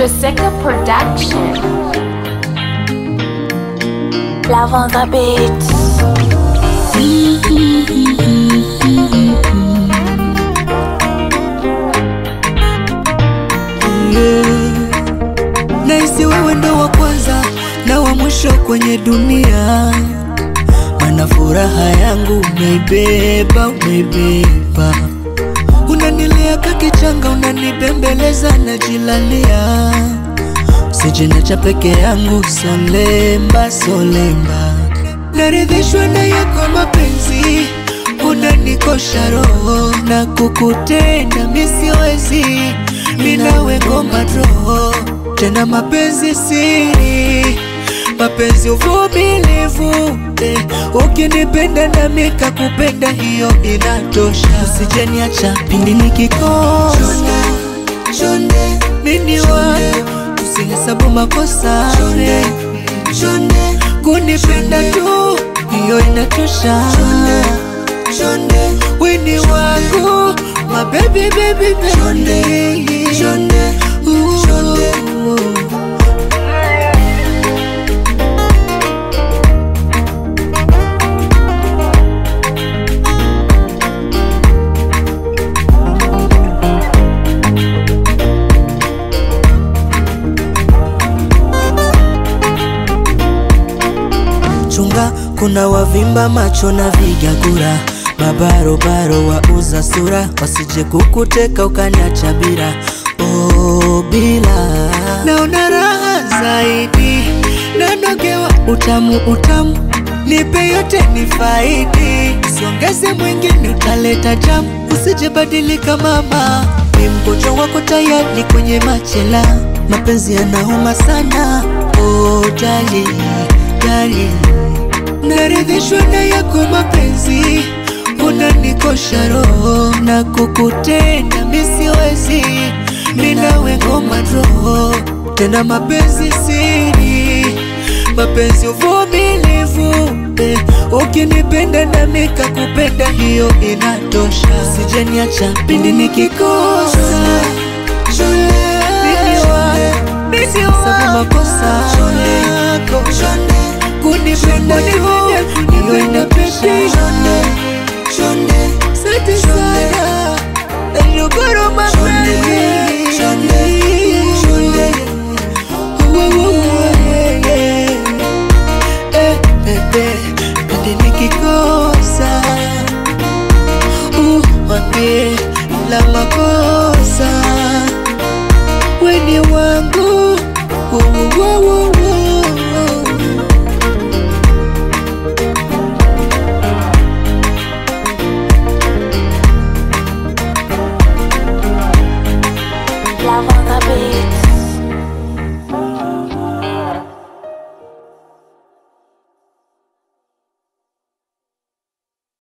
Jessica Production. Love on the beat. Naisi wewe ndo wa kwanza na wa mwisho kwenye dunia, mana furaha yangu umeibeba, umeibeba. Unanilea kakichanga, unanibembeleza na jilalia. Sijinacha peke yangu, solemba, solemba. Naridhishwa na yako mapenzi, unanikosha roho. Na kukutenda misiwezi, minawe ngoma roho. Tena mapenzi siri, mapenzi uvumilivu. Ukinipenda na mika kupenda, hiyo inatosha. Usijeniacha pindi nikikosa, shonde, mini wako. Usihesabu makosa, shonde, kunipenda tu, hiyo inatosha. Shonde, wini wangu, my baby, baby, baby. Shonde, chunga, kuna wavimba macho na vigagura, mabarobaro wauza sura, wasije kukuteka ukaniacha bila. Oh, bila. Naona raha zaidi, nanogewa utamu, utamu. Nipe yote ni faidi, siongeze mwingine utaleta jamu. Usije badilika mama, ni mgonjwa wako tayari kwenye machela. Mapenzi yanauma sana, oh jali, jali. Naridhishwa na yako mapenzi, unanikosha roho. Na kukutenda misiwezi, minawe ngoma roho. Tena mapenzi siri, mapenzi uvumilivu. Ukinipenda na mika kupenda, hiyo inatosha. Usijeniacha pindi nikikosa, mimi wako, sabu makosa yako. Kunipenda hiyo inatosha. Sante sana, najogoro mapenzi. Pende nikikosa, wambie la makosa. Weni